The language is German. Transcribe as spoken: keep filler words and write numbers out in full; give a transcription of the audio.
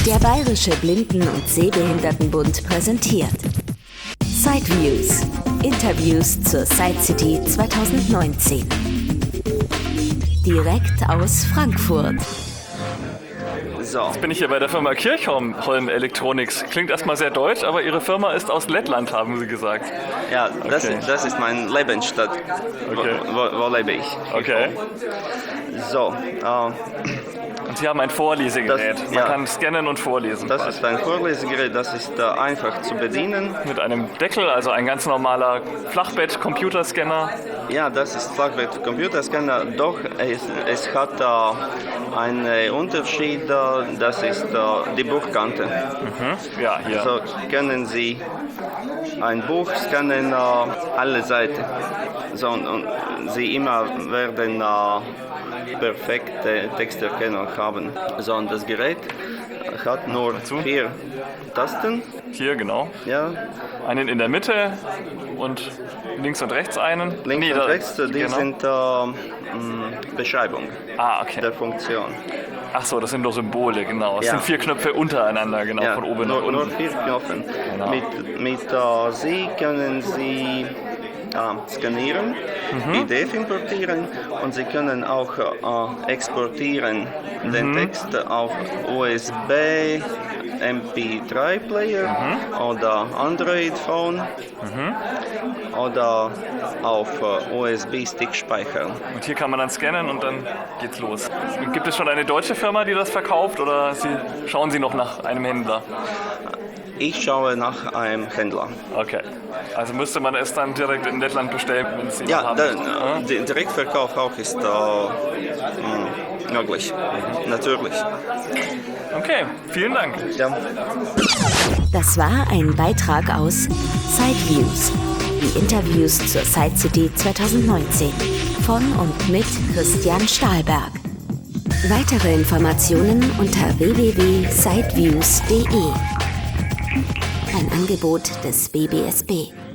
Der Bayerische Blinden- und Sehbehindertenbund präsentiert Sideviews. Interviews zur Sidecity zwanzig neunzehn. Direkt aus Frankfurt. So. Jetzt bin ich hier bei der Firma Kirchholm Electronics. Klingt erstmal sehr deutsch, aber Ihre Firma ist aus Lettland, haben Sie gesagt. Ja, das, Okay. ist, das ist meine Lebensstadt. Okay. Wo, wo, wo lebe ich? Okay. So, äh, Und Sie haben ein Vorlesegerät. Das- Man ja. kann scannen und vorlesen. das ist ein Vorlesegerät, das ist äh, einfach zu bedienen. Mit einem Deckel, also ein ganz normaler Flachbett-Computerscanner. Ja, das ist Flachbett Computerscanner, doch es, es hat äh, einen Unterschied, äh, das ist äh, die Buchkante. Ja, hier. So können Sie ein Buch scannen, äh, alle Seiten. So, und, und Sie immer werden äh, perfekte Texterkennung haben. So, und das Gerät hat nur vier Tasten. Hier, genau. Ja, Einen in der Mitte und links und rechts einen. links Nee, und da- rechts, die genau. sind äh, mh, Beschreibung Ah, okay. der Funktion. Ach so, das sind doch Symbole, genau. Es Ja. sind vier Knöpfe untereinander, genau, Ja, von oben nur, nach unten. nur vier Knöpfe. Genau. Mit, mit äh, Sie können Sie äh, skanieren, Mhm. I D importieren und Sie können auch äh, exportieren Mhm. den Text auf U S B, M P drei Player Mhm. oder Android Phone oder auf äh, U S B Stick speichern. Und hier kann man dann scannen und dann geht's los. Und gibt es schon eine deutsche Firma, die das verkauft, oder Sie, schauen Sie noch nach einem Händler? Ich schaue nach einem Händler. Okay. Also müsste man es dann direkt in Lettland bestellen, wenn es jemand Ja, haben der, möchte. der Direktverkauf auch ist äh, mh, möglich. Natürlich. Okay, vielen Dank. Ja. Das war ein Beitrag aus Sideviews. Die Interviews zur Sidecity zwanzig neunzehn von und mit Christian Stahlberg. Weitere Informationen unter w w w punkt sideviews punkt de. Ein Angebot des B B S B.